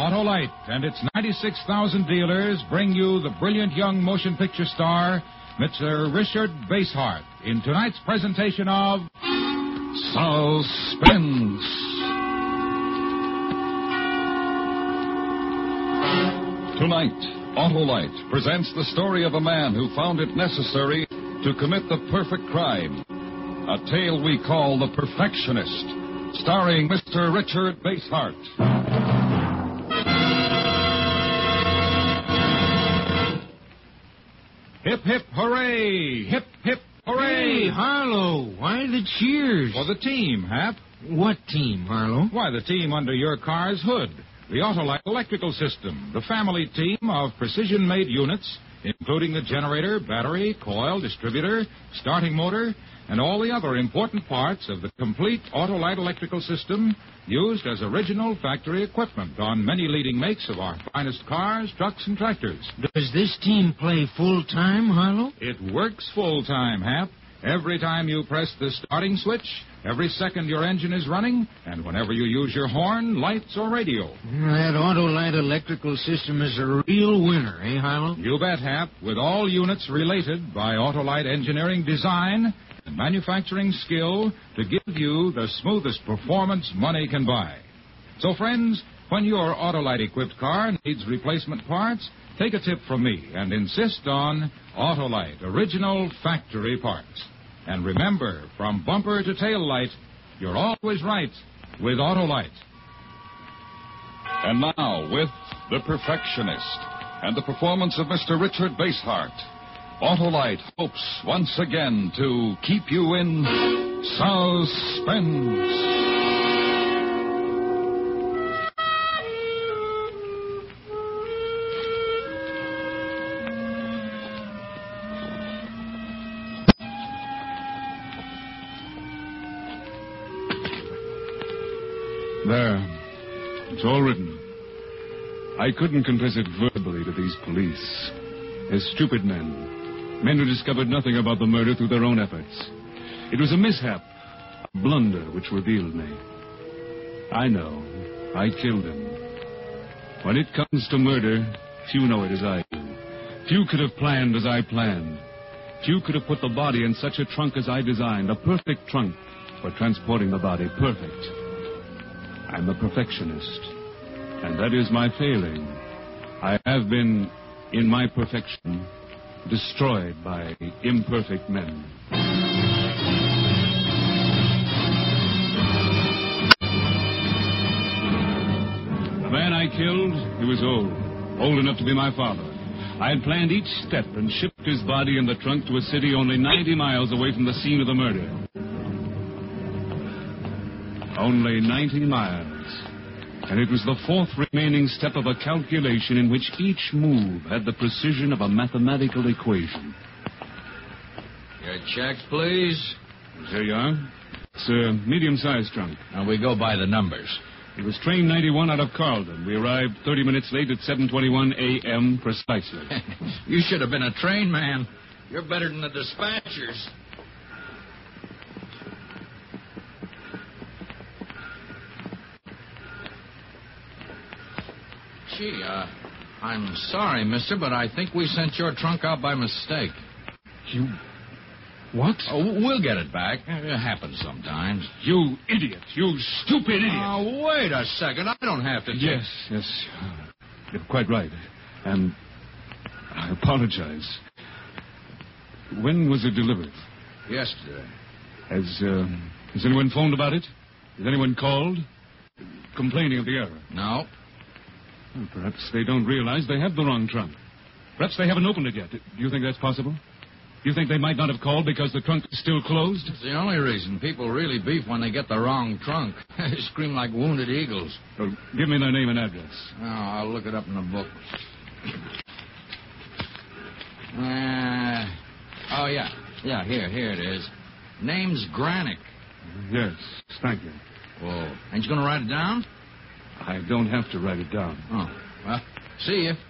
Autolite and its 96,000 dealers bring you the brilliant young motion picture star, Mr. Richard Basehart, in tonight's presentation of Suspense. Tonight, Autolite presents the story of a man who found it necessary to commit the perfect crime. A tale we call The Perfectionist, starring Mr. Richard Basehart. Hip, hip, hooray! Hip, hip, hooray! Hey, Harlow, why the cheers? For the team, Hap. What team, Harlow? Why, the team under your car's hood. The Autolite Electrical System, the family team of precision-made units, including the generator, battery, coil, distributor, starting motor, and all the other important parts of the complete Autolite Electrical System used as original factory equipment on many leading makes of our finest cars, trucks, and tractors. Does this team play full-time, Harlow? It works full-time, Hap. Every time you press the starting switch, every second your engine is running, and whenever you use your horn, lights, or radio. That Autolite Electrical System is a real winner, eh, Harlow? You bet, Hap, with all units related by Autolite engineering design and manufacturing skill to give you the smoothest performance money can buy. So, friends, when your Autolite-equipped car needs replacement parts, take a tip from me and insist on Autolite original factory parts. And remember, from bumper to tail light, you're always right with Autolite. And now, with The Perfectionist and the performance of Mr. Richard Basehart, Autolite hopes once again to keep you in suspense. There. It's all written. I couldn't confess it verbally to these police. They're stupid men. Men who discovered nothing about the murder through their own efforts. It was a mishap, a blunder which revealed me. I know. I killed him. When it comes to murder, few know it as I do. Few could have planned as I planned. Few could have put the body in such a trunk as I designed. A perfect trunk for transporting the body. Perfect. I'm a perfectionist, and that is my failing. I have been, in my perfection, destroyed by imperfect men. The man I killed, he was old enough to be my father. I had planned each step and shipped his body in the trunk to a city only 90 miles away from the scene of the murder. Only 90 miles. And it was the fourth remaining step of a calculation in which each move had the precision of a mathematical equation. Your check, please. Here you are. It's a medium-sized trunk. Now, we go by the numbers. It was train 91 out of Carlton. We arrived 30 minutes late at 7:21 a.m. precisely. You should have been a train man. You're better than the dispatchers. Gee, I'm sorry, mister, but I think we sent your trunk out by mistake. You... What? Oh, we'll get it back. It happens sometimes. You idiot. You stupid idiot. Oh, wait a second. I don't have to... Yes. You're quite right. And I apologize. When was it delivered? Yesterday. Has anyone phoned about it? Has anyone called? Complaining of the error? No. Well, perhaps they don't realize they have the wrong trunk. Perhaps they haven't opened it yet. Do you think that's possible? Do you think they might not have called because the trunk is still closed? It's the only reason. People really beef when they get the wrong trunk. They scream like wounded eagles. Well, give me their name and address. Oh, I'll look it up in the book. Yeah, here it is. Name's Granick. Yes, thank you. Whoa. Ain't you going to write it down? I don't have to write it down. Oh, well, see you.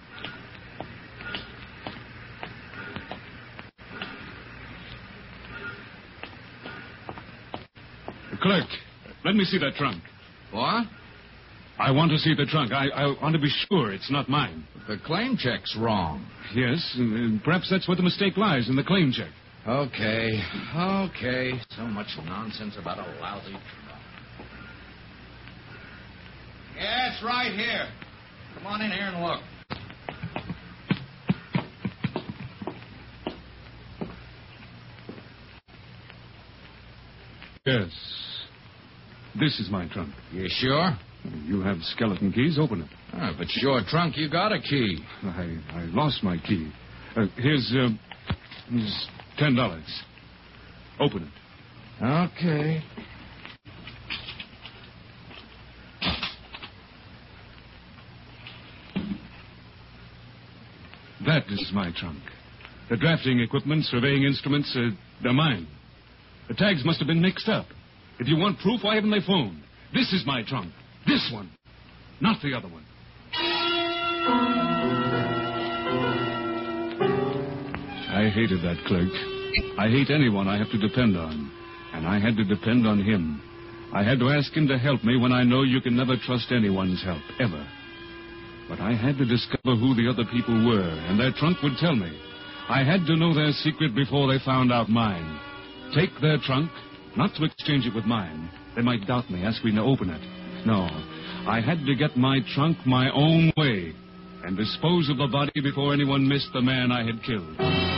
Clerk, let me see that trunk. What? I want to see the trunk. I want to be sure it's not mine. The claim check's wrong. Yes, perhaps that's where the mistake lies, in the claim check. Okay. So much nonsense about a lousy trunk. Yeah, it's right here. Come on in here and look. Yes. This is my trunk. You sure? You have skeleton keys. Open it. If it's your trunk, you got a key. I lost my key. Here's $10. Open it. Okay. That is my trunk. The drafting equipment, surveying instruments, they're mine. The tags must have been mixed up. If you want proof, why haven't they phoned? This is my trunk. This one. Not the other one. I hated that clerk. I hate anyone I have to depend on. And I had to depend on him. I had to ask him to help me when I know you can never trust anyone's help, ever. But I had to discover who the other people were, and their trunk would tell me. I had to know their secret before they found out mine. Take their trunk, not to exchange it with mine. They might doubt me, ask me to open it. No, I had to get my trunk my own way and dispose of the body before anyone missed the man I had killed.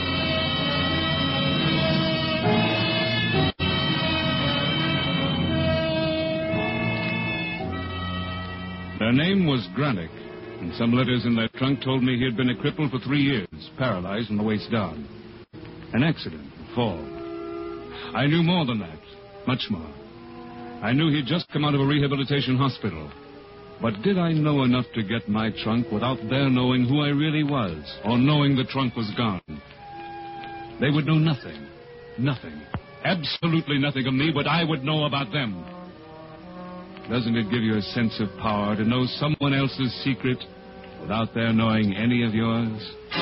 Their name was Granick, and some letters in their trunk told me he had been a cripple for 3 years, paralyzed from the waist down. An accident, a fall. I knew more than that, much more. I knew he'd just come out of a rehabilitation hospital. But did I know enough to get my trunk without their knowing who I really was, or knowing the trunk was gone? They would know nothing, absolutely nothing of me, but I would know about them. Doesn't it give you a sense of power to know someone else's secret without their knowing any of yours?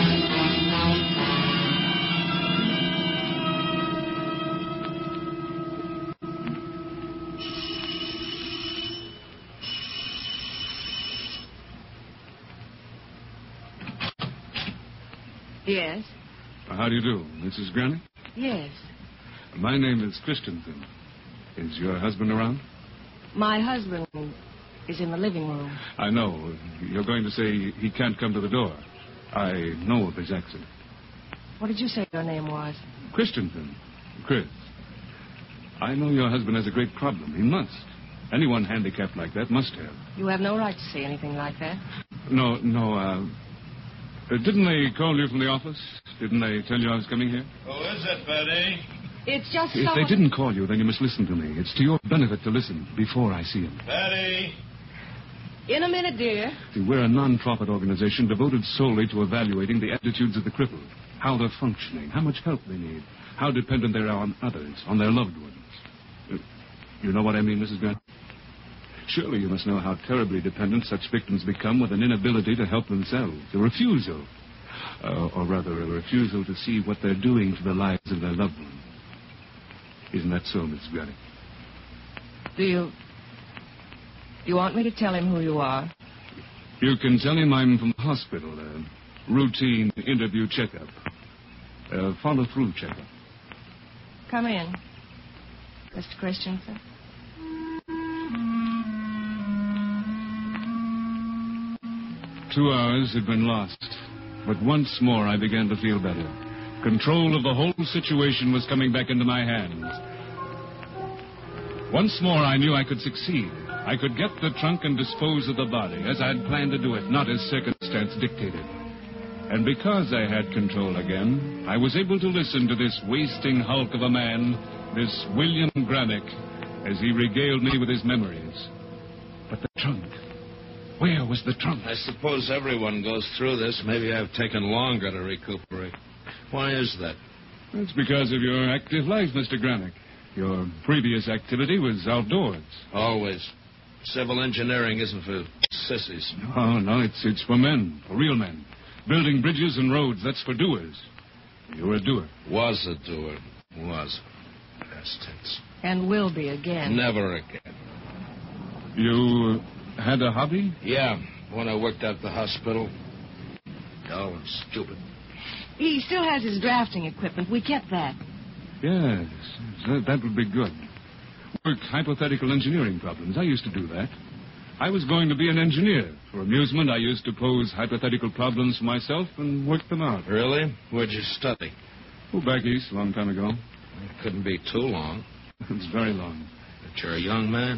Yes. How do you do, Mrs. Granny? Yes. My name is Christensen. Is your husband around? My husband is in the living room. I know. You're going to say he can't come to the door. I know of his accident. What did you say your name was? Christensen. Chris. I know your husband has a great problem. He must. Anyone handicapped like that must have. You have no right to say anything like that. No. Didn't they call you from the office? Didn't they tell you I was coming here? Who is it, Betty? It's just If they didn't call you, then you must listen to me. It's to your benefit to listen before I see him. Betty! In a minute, dear. See, we're a non-profit organization devoted solely to evaluating the attitudes of the crippled, how they're functioning, how much help they need, how dependent they are on others, on their loved ones. You know what I mean, Mrs. Grant? Surely you must know how terribly dependent such victims become with an inability to help themselves, a refusal, or rather a refusal to see what they're doing to the lives of their loved ones. Isn't that so, Mrs. Grant? Do you want me to tell him who you are? You can tell him I'm from the hospital, a routine interview checkup, a follow-through checkup. Come in, Mr. Christensen. Two hours had been lost, but once more I began to feel better. Control of the whole situation was coming back into my hands. Once more I knew I could succeed. I could get the trunk and dispose of the body, as I had planned to do it, not as circumstance dictated. And because I had control again, I was able to listen to this wasting hulk of a man, this William Granick, as he regaled me with his memories. But the trunk... Where was the trunk? I suppose everyone goes through this. Maybe I've taken longer to recuperate. Why is that? It's because of your active life, Mr. Granick. Your previous activity was outdoors. Always. Civil engineering isn't for sissies. No, it's for men, for real men. Building bridges and roads, that's for doers. You're a doer. Was a doer. Was. Past tense. And will be again. Never again. had a hobby? Yeah, when I worked at the hospital. Dull and stupid. He still has his drafting equipment. We kept that. Yes, that would be good. Work hypothetical engineering problems. I used to do that. I was going to be an engineer. For amusement, I used to pose hypothetical problems for myself and work them out. Really? Where'd you study? Oh, back east, a long time ago. It couldn't be too long. It's very long. But you're a young man.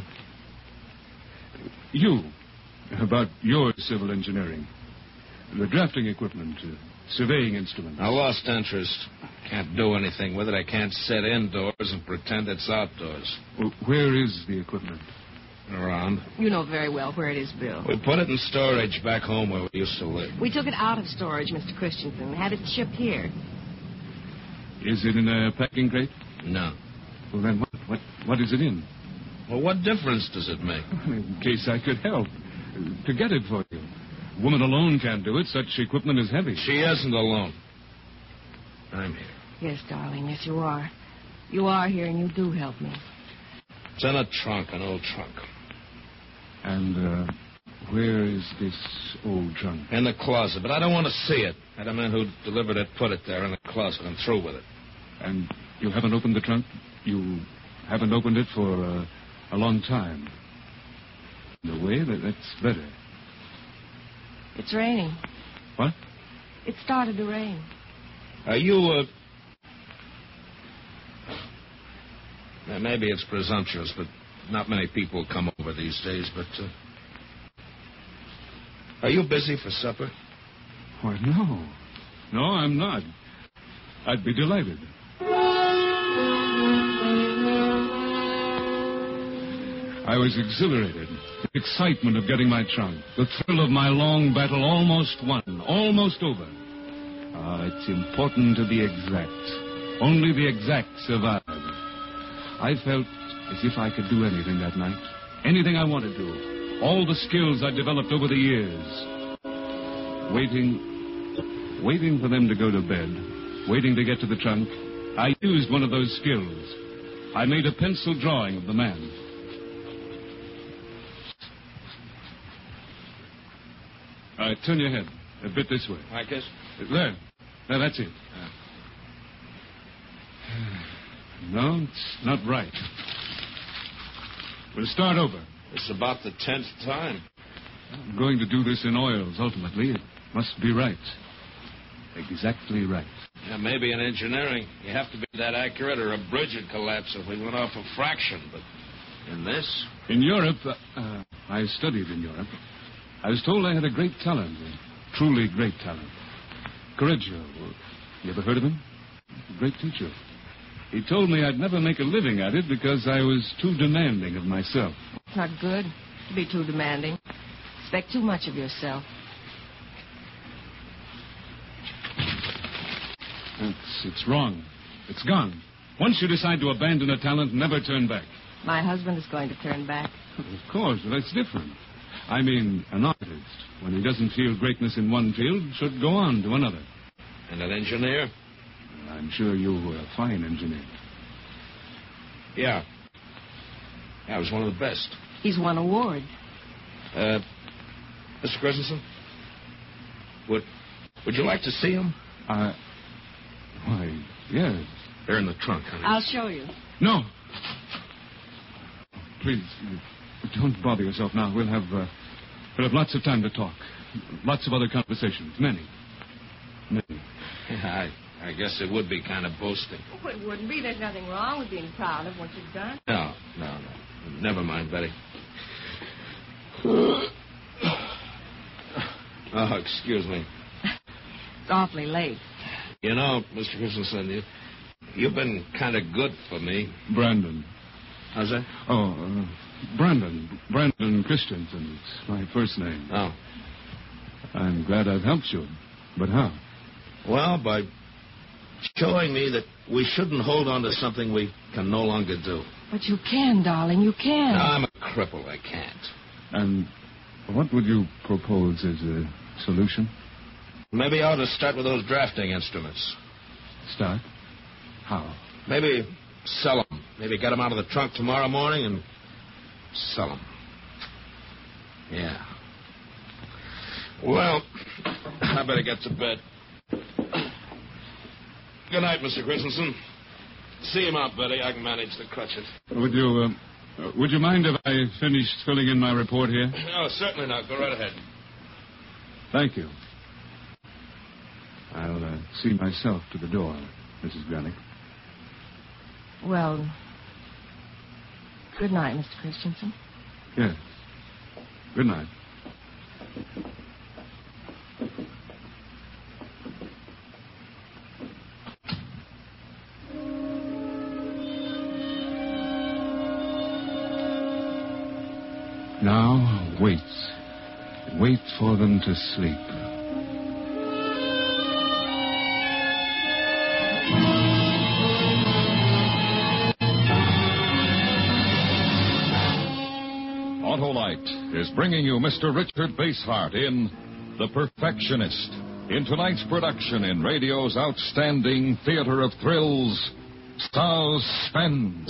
You, about your civil engineering. The drafting equipment, surveying instruments. I lost interest. Can't do anything with it. I can't sit indoors and pretend it's outdoors. Well, where is the equipment? Around. You know very well where it is, Bill. We put it in storage back home where we used to live. We took it out of storage, Mr. Christensen, and had it shipped here. Is it in a packing crate? No. Well, then what is it in? Well, what difference does it make? In case I could help. To get it for you. A woman alone can't do it. Such equipment is heavy. She isn't alone. I'm here. Yes, darling, yes, you are. You are here, and you do help me. It's in a trunk, an old trunk. And where is this old trunk? In the closet, but I don't want to see it. Had a man who delivered it put it there in the closet. I'm through with it. And you haven't opened the trunk? You haven't opened it for a long time. In a way, that's better. It's raining. What? It started to rain. Are you, maybe it's presumptuous, but not many people come over these days, but, are you busy for supper? Why, no. No, I'm not. I'd be delighted. I was exhilarated. The excitement of getting my trunk. The thrill of my long battle almost won. Almost over. It's important to be exact. Only the exact survive. I felt as if I could do anything that night. Anything I wanted to. All the skills I developed over the years. Waiting for them to go to bed. Waiting to get to the trunk. I used one of those skills. I made a pencil drawing of the man. All right, turn your head. A bit this way. Like this? There, that's it. No, it's not right. We'll start over. It's about the 10th time. I'm going to do this in oils, ultimately. It must be right. Exactly right. Yeah, maybe in engineering, you have to be that accurate or a bridge would collapse if we went off a fraction. But in this? In Europe, I studied in Europe. I was told I had a great talent, a truly great talent. Correggio, you ever heard of him? A great teacher. He told me I'd never make a living at it because I was too demanding of myself. It's not good to be too demanding. Expect too much of yourself. It's wrong. It's gone. Once you decide to abandon a talent, never turn back. My husband is going to turn back. Of course, but that's different. I mean, an artist, when he doesn't feel greatness in one field, should go on to another. And an engineer? I'm sure you were a fine engineer. Yeah. I was one of the best. He's won awards. Mr. Christensen? Would you like to see him? Why, yes. They're in the trunk, honey. I'll show you. No. Please, don't bother yourself now. We'll have lots of time to talk. Lots of other conversations. Many. Yeah, I guess it would be kind of boasting. Oh, it wouldn't be. There's nothing wrong with being proud of what you've done. No. Never mind, Betty. Oh, excuse me. It's awfully late. You know, Mr. Christensen, you've been kind of good for me. Brandon. How's that? Oh, Brandon. Brandon Christensen. It's my first name. Oh. I'm glad I've helped you. But how? Well, by showing me that we shouldn't hold on to something we can no longer do. But you can, darling. You can. No, I'm a cripple. I can't. And what would you propose as a solution? Maybe I ought to start with those drafting instruments. Start? How? Maybe sell them. Maybe get them out of the trunk tomorrow morning and sell them. Yeah. Well, I better get to bed. Good night, Mr. Christensen. See him out, Betty. I can manage the crutches. Would you mind if I finished filling in my report here? No, certainly not. Go right ahead. Thank you. I'll see myself to the door, Mrs. Granick. Well, good night, Mr. Christensen. Yes. Good night. Now, wait. Wait for them to sleep. Autolite is bringing you Mr. Richard Basehart in The Perfectionist. In tonight's production in radio's outstanding theater of thrills, Suspense.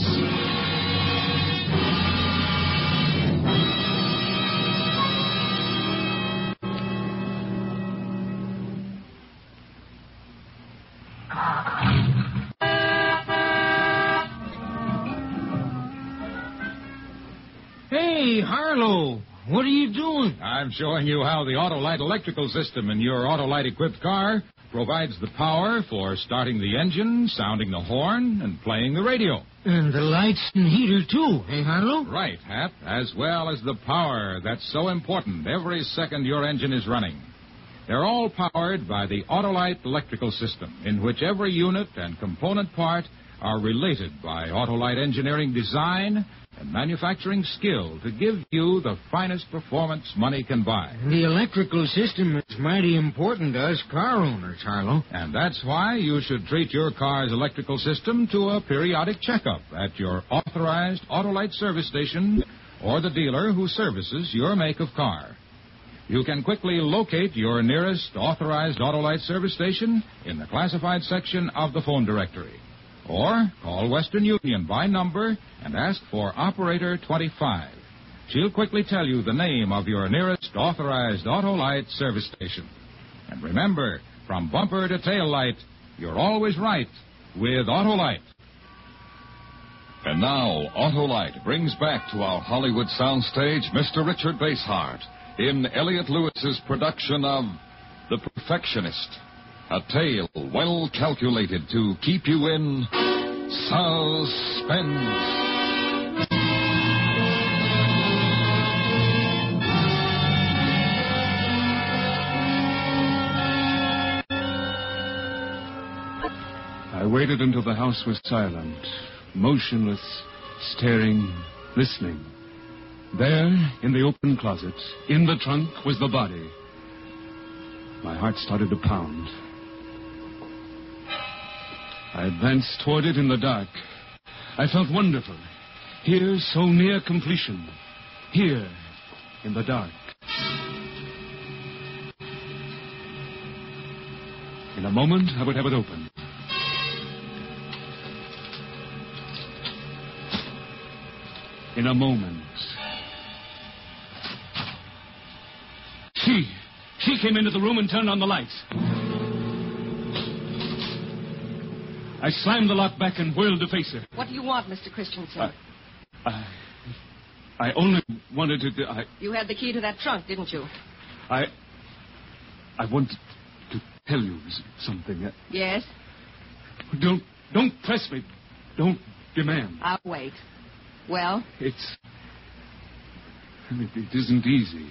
Hey, Harlow, what are you doing? I'm showing you how the Autolite electrical system in your Autolite-equipped car provides the power for starting the engine, sounding the horn, and playing the radio. And the lights and heater, too, eh, Harlow? Right, Hap, as well as the power that's so important every second your engine is running. They're all powered by the Autolite electrical system, in which every unit and component part are related by Autolite engineering design and manufacturing skill to give you the finest performance money can buy. The electrical system is mighty important to us car owners, Harlow. And that's why you should treat your car's electrical system to a periodic checkup at your authorized Autolite service station or the dealer who services your make of car. You can quickly locate your nearest authorized Autolite service station in the classified section of the phone directory. Or call Western Union by number and ask for Operator 25. She'll quickly tell you the name of your nearest authorized Autolite service station. And remember, from bumper to tail light, you're always right with Autolite. And now, Autolite brings back to our Hollywood soundstage Mr. Richard Basehart in Elliot Lewis's production of The Perfectionist. A tale well calculated to keep you in suspense. I waited until the house was silent, motionless, staring, listening. There, in the open closet, in the trunk, was the body. My heart started to pound. I advanced toward it in the dark. I felt wonderful. Here, so near completion. Here, in the dark. In a moment, I would have it open. In a moment. She came into the room and turned on the lights. I slammed the lock back and whirled to face her. What do you want, Mr. Christensen? I only wanted to... You had the key to that trunk, didn't you? I wanted to tell you something. Yes? Don't press me. Don't demand. I'll wait. Well? It isn't easy.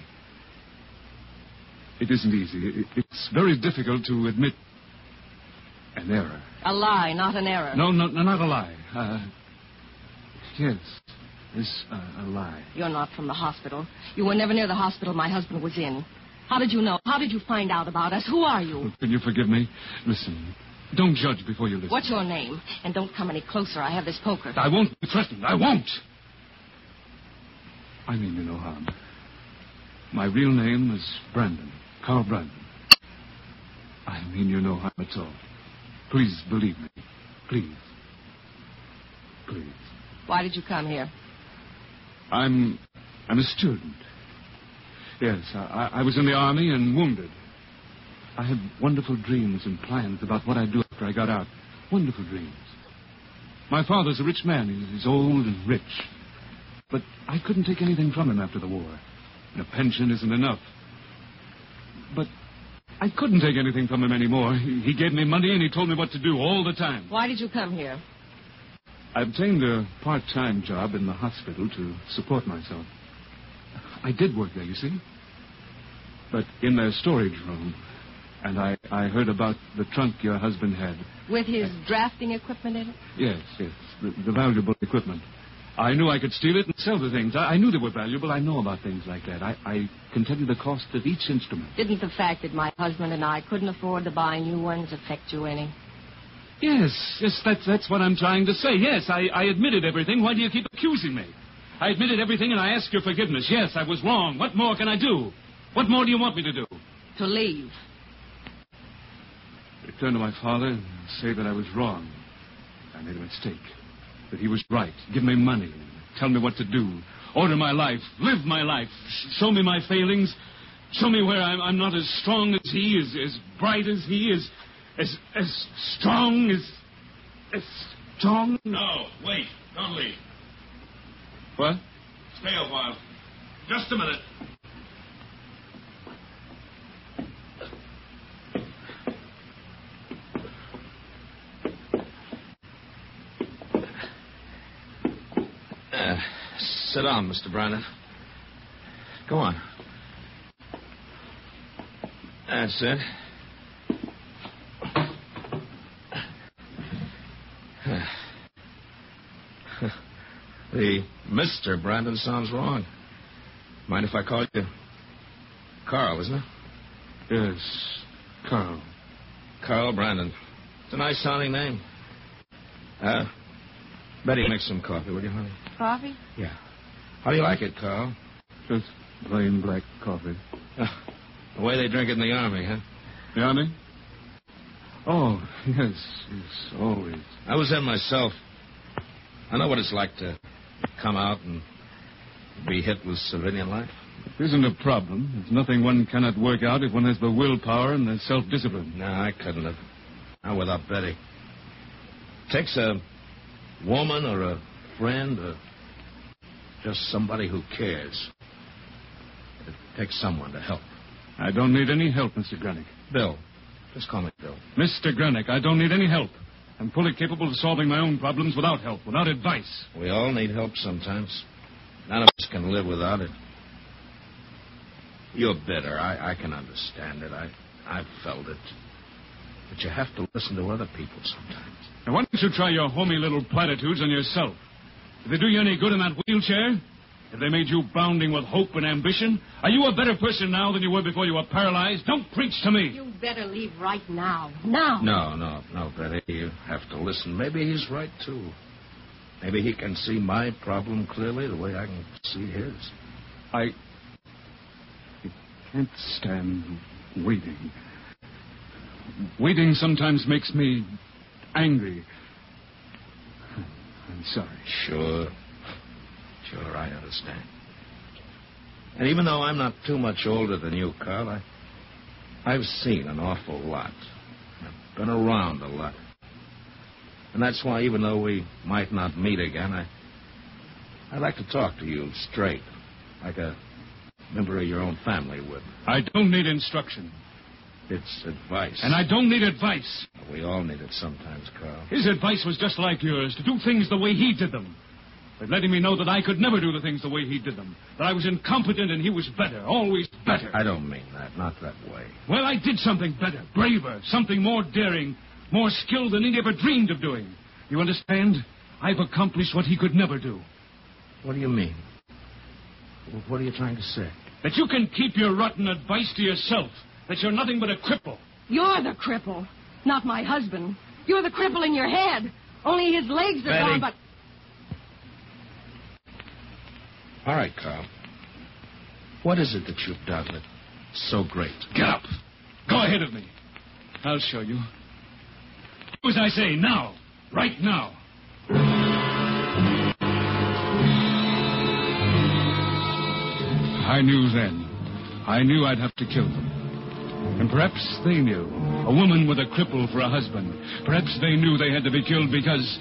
It isn't easy. It's very difficult to admit an error. A lie, not an error. No, not a lie. Yes, a lie. You're not from the hospital. You were never near the hospital my husband was in. How did you know? How did you find out about us? Who are you? Can you forgive me? Listen, don't judge before you listen. What's your name? And don't come any closer. I have this poker. I won't be threatened. I won't. I mean you no harm. My real name is Brandon. Carl Brandon. I mean you no harm at all. Please believe me. Please. Please. Why did you come here? I'm a student. Yes, I was in the army and wounded. I had wonderful dreams and plans about what I'd do after I got out. Wonderful dreams. My father's a rich man. He's old and rich. But I couldn't take anything from him after the war. And a pension isn't enough. But I couldn't take anything from him anymore. He gave me money and he told me what to do all the time. Why did you come here? I obtained a part-time job in the hospital to support myself. I did work there, you see. But in their storage room. And I heard about the trunk your husband had. With his drafting equipment in it? Yes. The valuable equipment. I knew I could steal it and sell the things. I knew they were valuable. I know about things like that. I can tell you the cost of each instrument. Didn't the fact that my husband and I couldn't afford to buy new ones affect you any? Yes, that's what I'm trying to say. Yes, I admitted everything. Why do you keep accusing me? I admitted everything and I ask your forgiveness. Yes, I was wrong. What more can I do? What more do you want me to do? To leave. Return to my father and say that I was wrong. I made a mistake. That he was right. Give me money. Tell me what to do. Order my life. Live my life. Show me my failings. Show me where I'm not as strong as he is, as bright as he is, as strong as strong. No, wait. Don't leave. What? Stay a while. Just a minute. Sit down, Mr. Brandon. Go on. That's it. The Mr. Brandon sounds wrong. Mind if I call you Carl, isn't it? Yes, Carl. Carl Brandon. It's a nice sounding name. Betty, make some coffee, will you, honey? Coffee? Yeah. How do you like it, Carl? Just plain black coffee. The way they drink it in the Army, huh? The Army? Oh, yes, always. I was in myself. I know what it's like to come out and be hit with civilian life. It isn't a problem. There's nothing one cannot work out if one has the willpower and the self-discipline. No, I couldn't have. Not without Betty. It takes a woman or a friend or just somebody who cares. It takes someone to help. I don't need any help, Mr. Granick. Bill. Just call me Bill. Mr. Granick, I don't need any help. I'm fully capable of solving my own problems without help, without advice. We all need help sometimes. None of us can live without it. You're bitter. I can understand it. I've felt it. But you have to listen to other people sometimes. Now, why don't you try your homey little platitudes on yourself? If they do you any good in that wheelchair, if they made you bounding with hope and ambition, are you a better person now than you were before you were paralyzed? Don't preach to me. You better leave right now. Now. No, Betty. You have to listen. Maybe he's right, too. Maybe he can see my problem clearly the way I can see his. I can't stand waiting. Waiting sometimes makes me angry. I'm sorry. Sure, I understand. And even though I'm not too much older than you, Carl, I've seen an awful lot. I've been around a lot. And that's why, even though we might not meet again, I'd like to talk to you straight, like a member of your own family would. I don't need instruction. It's advice. And I don't need advice. We all need it sometimes, Carl. His advice was just like yours, to do things the way he did them. But letting me know that I could never do the things the way he did them. That I was incompetent and he was better, always better. I don't mean that, not that way. Well, I did something better, braver, something more daring, more skilled than he ever dreamed of doing. You understand? I've accomplished what he could never do. What do you mean? What are you trying to say? That you can keep your rotten advice to yourself. That you're nothing but a cripple. You're the cripple, not my husband. You're the cripple in your head. Only his legs are Betty. gone, but... All right, Carl. What is it that you've done that's so great? Get up. Go ahead of me. I'll show you. Do as I say, now. Right now. I knew then I knew I'd have to kill them. And perhaps they knew. A woman with a cripple for a husband. Perhaps they knew they had to be killed because...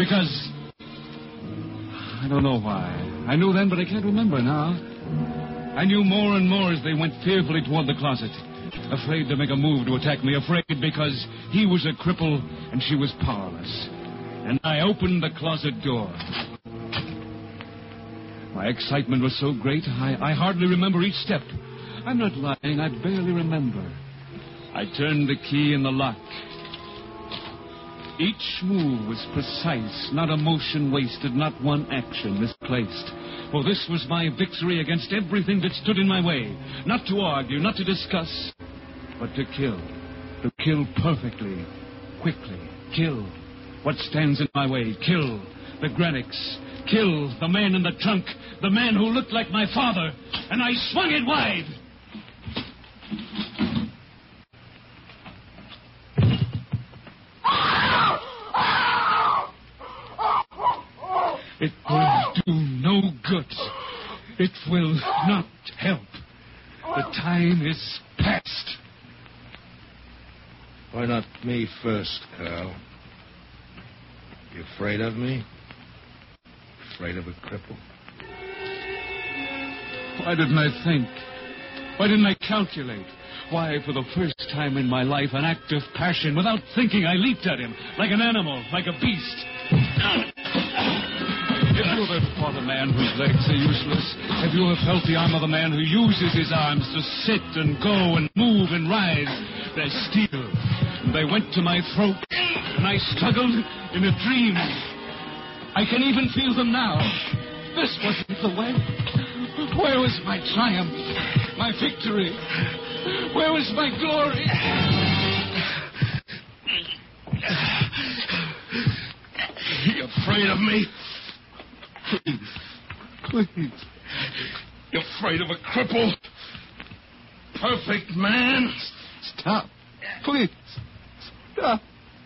I don't know why. I knew then, but I can't remember now. I knew more and more as they went fearfully toward the closet. Afraid to make a move to attack me. Afraid because he was a cripple and she was powerless. And I opened the closet door. My excitement was so great, I hardly remember each step. I'm not lying, I barely remember. I turned the key in the lock. Each move was precise, not a motion wasted, not one action misplaced. For this was my victory against everything that stood in my way. Not to argue, not to discuss, but to kill. To kill perfectly, quickly. Kill what stands in my way. Kill the Granics. Kill the man in the trunk, the man who looked like my father. And I swung it wide. It will do no good. It will not help. The time is past. Why not me first, Carl? You afraid of me? Afraid of a cripple? Why didn't I think? Why didn't I calculate? Why, for the first time in my life, an act of passion, without thinking, I leaped at him, like an animal, like a beast. Have you ever fought a man whose legs are useless? Have you ever felt the arm of a man who uses his arms to sit and go and move and rise? They're steel. They went to my throat, and I struggled in a dream. I can even feel them now. This wasn't the way. Where was my triumph? My victory? Where was my glory? You afraid of me? Please. You afraid of a cripple? Perfect man? Stop. Please. Stop.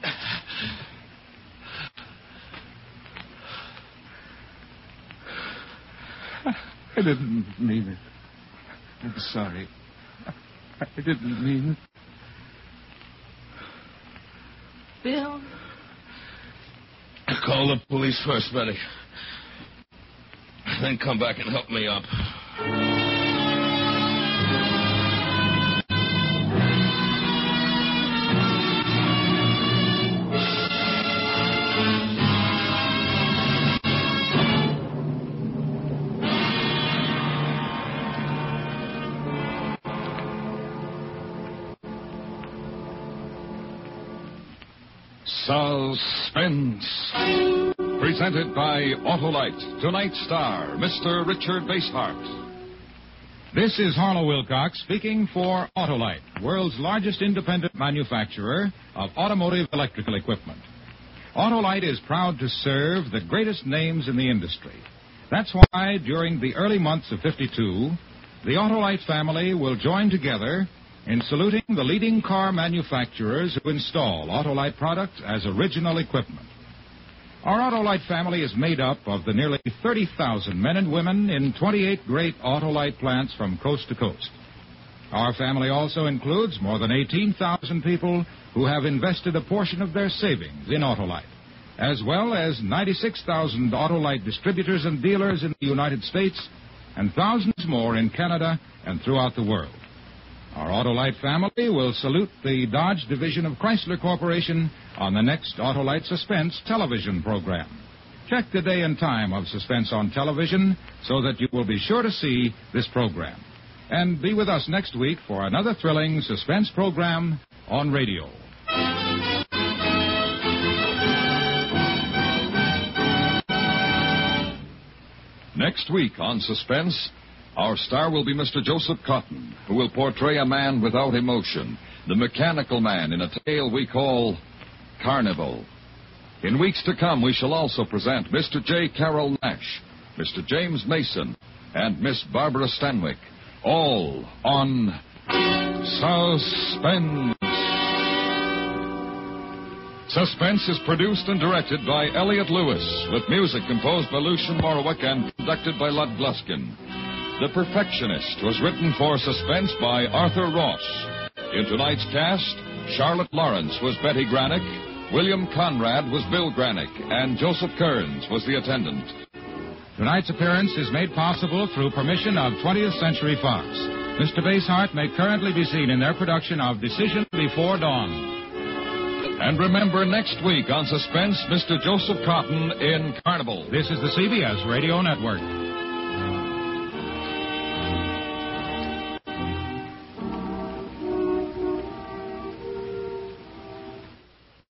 I didn't mean it. I'm sorry. I didn't mean it. Bill? Call the police first, Betty. Then come back and help me up. Suspense. Presented by Autolite. Tonight's star, Mr. Richard Basehart. This is Harlow Wilcox speaking for Autolite, world's largest independent manufacturer of automotive electrical equipment. Autolite is proud to serve the greatest names in the industry. That's why during the early months of '52, the Autolite family will join together in saluting the leading car manufacturers who install Autolite products as original equipment. Our Autolite family is made up of the nearly 30,000 men and women in 28 great Autolite plants from coast to coast. Our family also includes more than 18,000 people who have invested a portion of their savings in Autolite, as well as 96,000 Autolite distributors and dealers in the United States and thousands more in Canada and throughout the world. Our Autolite family will salute the Dodge division of Chrysler Corporation on the next Autolite Suspense television program. Check the day and time of Suspense on television so that you will be sure to see this program. And be with us next week for another thrilling suspense program on radio. Next week on Suspense, our star will be Mr. Joseph Cotton, who will portray a man without emotion, the mechanical man in a tale we call Carnival. In weeks to come, we shall also present Mr. J. Carroll Nash, Mr. James Mason, and Miss Barbara Stanwyck, all on Suspense. Suspense is produced and directed by Elliot Lewis, with music composed by Lucien Morawick and conducted by Lud Gluskin. The Perfectionist was written for Suspense by Arthur Ross. In tonight's cast, Charlotte Lawrence was Betty Granick, William Conrad was Bill Granick, and Joseph Kearns was the attendant. Tonight's appearance is made possible through permission of 20th Century Fox. Mr. Basehart may currently be seen in their production of Decision Before Dawn. And remember, next week on Suspense, Mr. Joseph Cotton in Carnival. This is the CBS Radio Network.